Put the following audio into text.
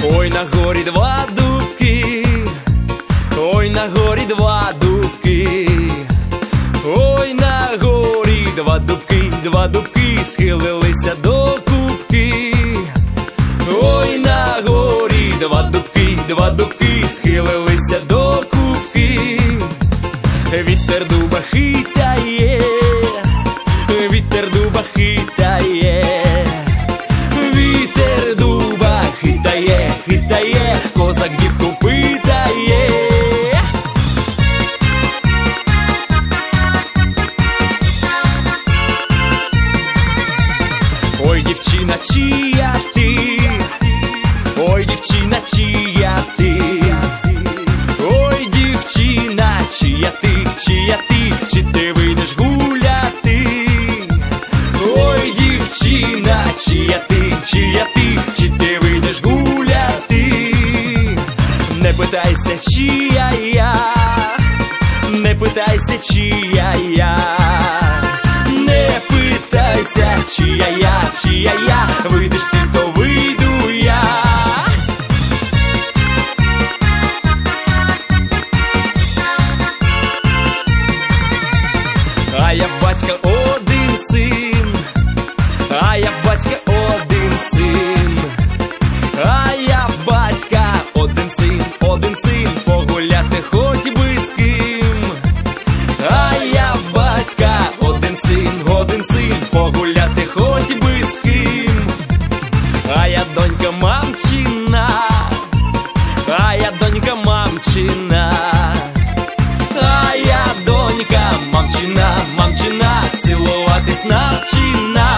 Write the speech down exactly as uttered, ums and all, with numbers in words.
Ой, на горі два дубки, ой, на горі два дубки, ой, на горі два дубки, два дубки схилилися до кубки. Ой, на горі два дубки, два дубки схилилися до кубки. Вітер дуба хитає, вітер дуба хитає, вітер дуба хитає, хитає, козак дівку питає. Ой, дівчина, чия ти, ой, дівчина, чия ти, ой, дівчина, чия ти, чия ти, чи ти вийдеш гуляти? Ой, дівчина, чия ти, чия ти, чи ти вийдеш гуляти? Не питайся, чия я, не питайся, чия я, не питайся, чия я, чия я, вийдеш ти, то вийду я. А я батька один син, а я батька один син, а я батька один син, один син, погуляти хоч би з ким. А я батька один син, один син, погуляти хоч би з ким. А я донька мамчина, а я донька мамчина, а я донька мамчина, мамчина, цілуватись навчина.